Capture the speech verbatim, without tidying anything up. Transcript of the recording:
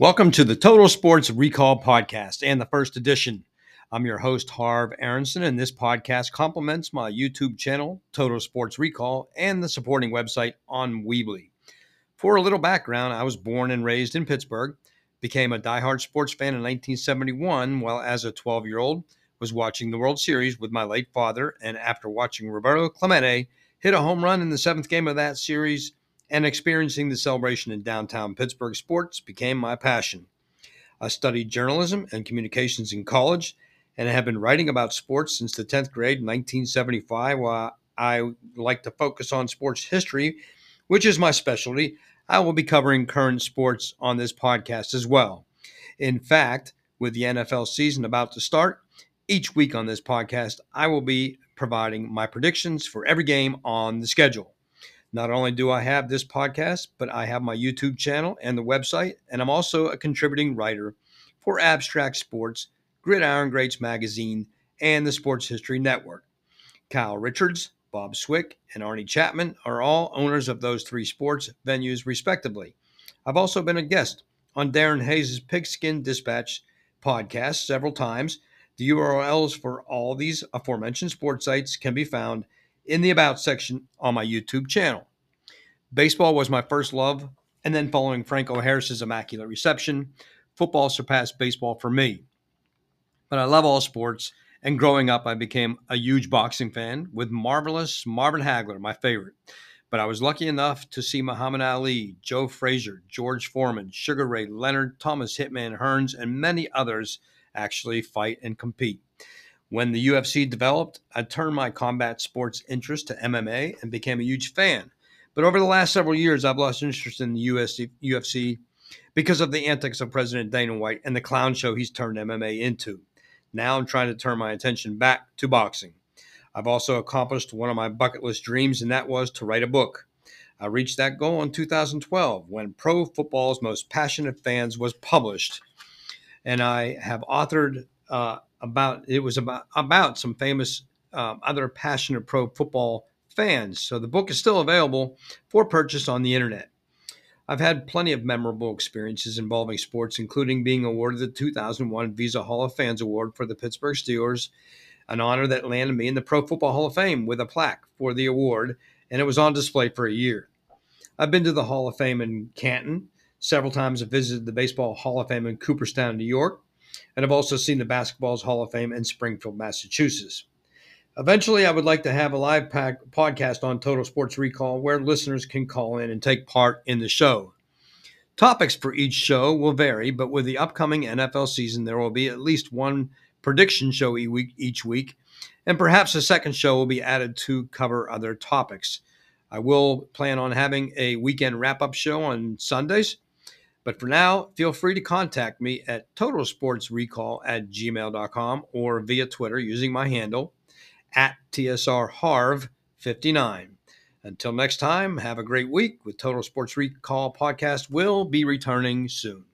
Welcome to the Total Sports Recall podcast and the first edition. I'm your host, Harv Aronson, and this podcast complements my YouTube channel, Total Sports Recall, and the supporting website on Weebly. For a little background, I was born and raised in Pittsburgh, became a diehard sports fan in nineteen seventy-one, while as a twelve-year-old was watching the World Series with my late father, and after watching Roberto Clemente hit a home run in the seventh game of that series, and experiencing the celebration in downtown Pittsburgh sports became my passion. I studied journalism and communications in college and have been writing about sports since the tenth grade in nineteen seventy-five. While I like to focus on sports history, which is my specialty, I will be covering current sports on this podcast as well. In fact, with the N F L season about to start, each week on this podcast, I will be providing my predictions for every game on the schedule. Not only do I have this podcast, but I have my YouTube channel and the website, and I'm also a contributing writer for Abstract Sports, Gridiron Greats Magazine, and the Sports History Network. Kyle Richards, Bob Swick, and Arnie Chapman are all owners of those three sports venues, respectively. I've also been a guest on Darren Hayes' Pigskin Dispatch podcast several times. The U R Ls for all these aforementioned sports sites can be found in the About section on my YouTube channel. Baseball was my first love, and then following Franco Harris's immaculate reception, football surpassed baseball for me. But I love all sports, and growing up, I became a huge boxing fan with marvelous Marvin Hagler, my favorite. But I was lucky enough to see Muhammad Ali, Joe Frazier, George Foreman, Sugar Ray Leonard, Thomas Hitman Hearns, and many others actually fight and compete. When the U F C developed, I turned my combat sports interest to M M A and became a huge fan. But over the last several years, I've lost interest in the U F C because of the antics of President Dana White and the clown show he's turned M M A into. Now I'm trying to turn my attention back to boxing. I've also accomplished one of my bucket list dreams, and that was to write a book. I reached that goal in two thousand twelve when Pro Football's Most Passionate Fans was published. And I have authored uh, about, it was about, about some famous uh, other passionate pro football fans. So the book is still available for purchase on the internet. I've had plenty of memorable experiences involving sports, including being awarded the two thousand one Visa Hall of Fans Award for the Pittsburgh Steelers, an honor that landed me in the Pro Football Hall of Fame with a plaque for the award, and it was on display for a year. I've been to the Hall of Fame in Canton. Several times I've visited the Baseball Hall of Fame in Cooperstown, New York, and I've also seen the Basketball's Hall of Fame in Springfield, Massachusetts. Eventually, I would like to have a live pack podcast on Total Sports Recall where listeners can call in and take part in the show. Topics for each show will vary, but with the upcoming N F L season, there will be at least one prediction show each week, and perhaps a second show will be added to cover other topics. I will plan on having a weekend wrap-up show on Sundays, but for now, feel free to contact me at totalsportsrecall at gmail dot com or via Twitter using my handle, at T S R Harv fifty-nine. Until next time, have a great week with Total Sports Recall podcast will be returning soon.